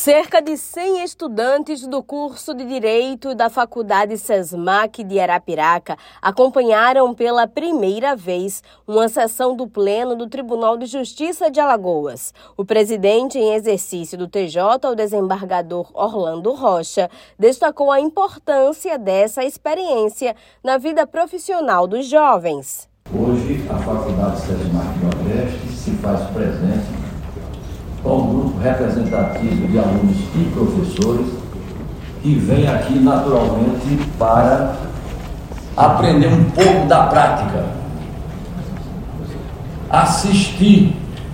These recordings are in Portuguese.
Cerca de 100 estudantes do curso de Direito da Faculdade SESMAC de Arapiraca acompanharam pela primeira vez uma sessão do Pleno do Tribunal de Justiça de Alagoas. O presidente em exercício do TJ, o desembargador Orlando Rocha, destacou a importância dessa experiência na vida profissional dos jovens. Hoje, a Faculdade SESMAC do Agreste se faz presente com um grupo representativo de alunos e professores que vem aqui naturalmente para aprender um pouco da prática, assistir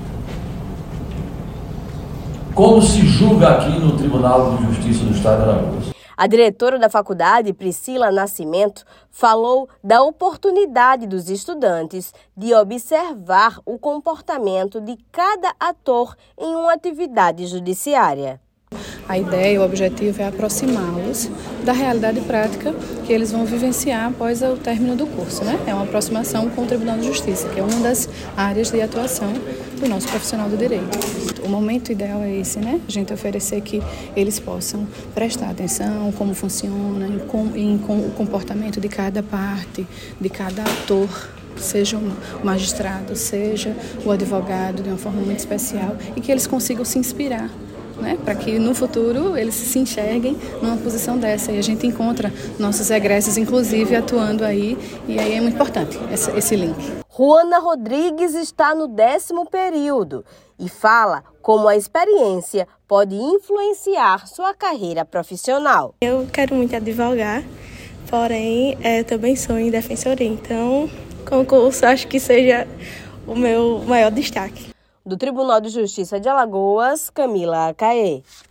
como se julga aqui no Tribunal de Justiça do Estado de Alagoas. A diretora da faculdade, Priscila Nascimento, falou da oportunidade dos estudantes de observar o comportamento de cada ator em uma atividade judiciária. A ideia, o objetivo é aproximá-los da realidade prática que eles vão vivenciar após o término do curso, né? É uma aproximação com o Tribunal de Justiça, que é uma das áreas de atuação do nosso profissional do direito. O momento ideal é esse, né? A gente oferecer que eles possam prestar atenção como funciona, em o comportamento de cada parte, de cada ator, seja o magistrado, seja o advogado, de uma forma muito especial, e que eles consigam se inspirar, né, para que no futuro eles se enxerguem numa posição dessa. E a gente encontra nossos egressos, inclusive, atuando aí, e aí é muito importante esse link. Juana Rodrigues está no 10º período e fala como a experiência pode influenciar sua carreira profissional. Eu quero muito advogar, porém também sou em defensoria, então concurso acho que seja o meu maior destaque. Do Tribunal de Justiça de Alagoas, Camila Caê.